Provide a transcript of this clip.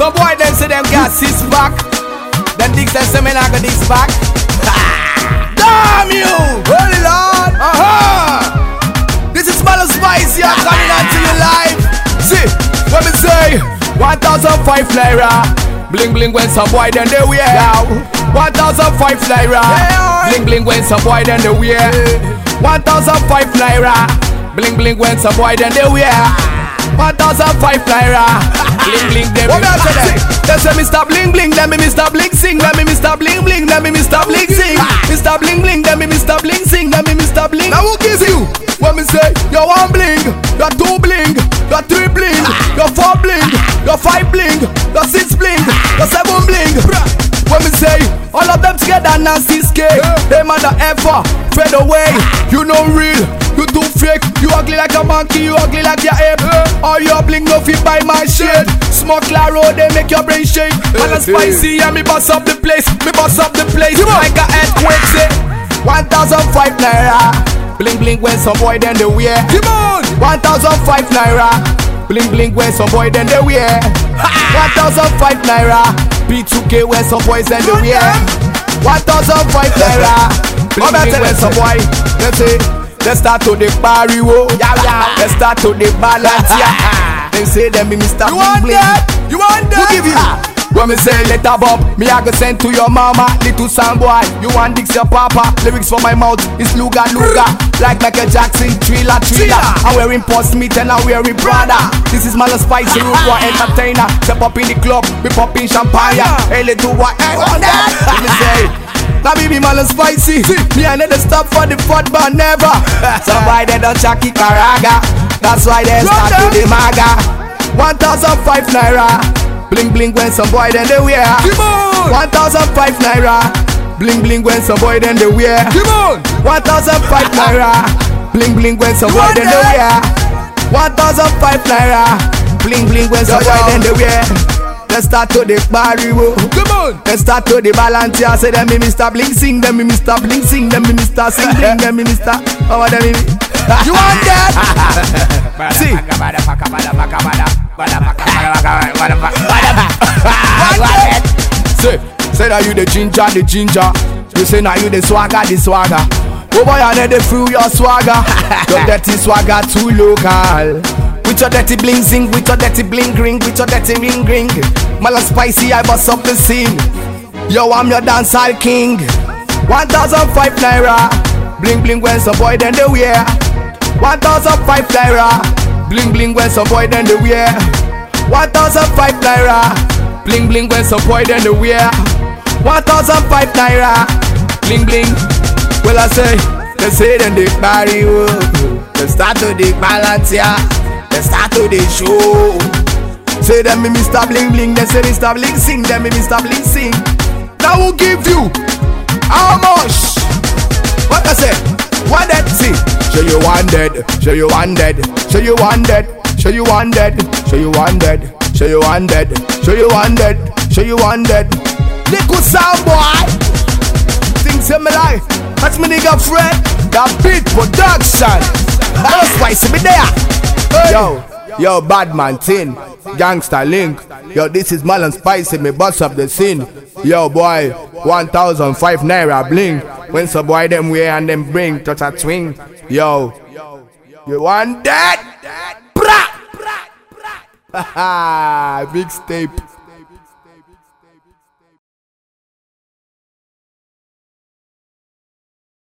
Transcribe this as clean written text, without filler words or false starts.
Some boy them say them got 6 pack. Then dicks them say me not got this back. Damn you! Holy Lord! This is Malo Spicy, I'm coming on to you live. See, what me say? 1,005 naira. Bling bling when some boy then they wear. 1,005 naira. Bling bling when some boy then they wear. 1,005 naira. Bling bling when some boy then they wear. 1,005 naira. Bling bling them. What me I say them? They say Mr. Bling bling, then me Mr. Bling sing, then me Mr. Bling bling, then me Mr. Bling sing. Mr. Bling bling, then me Mr. Bling sing, then me Mr. Bling. Now who gives you? When me say you're 1 bling, you're 2 bling, you're 3 bling, you're 4 bling, you're 5 bling, you're 6 bling, you're 7 bling. When me say all of them together nasty scale, they mother ever fade away. You know real, you too fake. You ugly like a monkey, you ugly like your ape. All your bling no fit by my shade. Smoke Claro, they make your brain shake. Malo Spicy and me bust up the place, me bust up the place like a earthquake. Say 1,005 naira. Bling bling when some boy then they wear. Come on! 1,005 naira. Bling bling when some boy then they wear. 1,005 naira. P2K when some boys then they wear. 1,005 naira. Bling bling when some boy they say let's start to the party wo. Let's start to the balance. They say them be Mr. Bling bling. You want that? Who give you? When me say let her bop, me I go send to your mama. Little sound boy, you want dicks your papa. Lyrics from my mouth is Luga Luga. Like Michael Jackson, Thriller Thriller. I'm wearing Paul Smith and I'm wearing Prada. This is Malo Spicy, root boy entertainer. Step up in the club, we popping champagne. Hey little boy, I want that. Let me say now baby Malo Spicy. Me I never stop for the fun but never. Somebody they don't Chucky Karaga. That's why they start to the maga. 1,005 naira. Bling bling when some boy then they wear. 1,005 naira. Bling bling when some boy then they wear. 1,005 naira. Bling bling when some boy then they wear. 1,005 naira. Bling bling when some boy then they wear. Let's start to the party wo. Come on. Let's start to the balance. I say them me Mr. Bling sing, them me Mr. Bling sing, them me Mr. Sing bling, them me Mr. Oh them me. You want that? See. Say that you the ginger. You say now you the swagger. Oh boy, I need to feel your swagger. Your dirty swagger too local. With your dirty bling zing, with your dirty bling ring, with your dirty ring. Malo Spicy, I bust up the scene. Yo, I'm your dancehall king. 1,005 naira. Bling bling when some boy then they wear. 1,005 naira. Bling bling when some boy then they wear. 1,005 naira. Bling bling when some boy then they wear. 1,005 naira. Bling bling. Well I say, they say then they party wo. They start to the balance yeah. They start to the show. Say them me Mr. Bling bling. They say Mr. Bling sing. Them me Mr. Bling sing. Now who give you how much? What I say? What that see? Show you one dead. Show you one dead. Show you one dead. Show you one dead. Show you one dead. Show you one dead. Show you one dead. Show you one dead. Little sound boy. Things in my life. That's my nigga Fred. That beat production. Malo Spicy be there. Hey. Yo, bad man tin. Gangsta link. Yo, this is Malo Spicy. Me bust up the scene. Yo boy, 1,005 naira bling. When some boy them wear and them bring touch a swing. Yo, you want that? Bra! Big tape.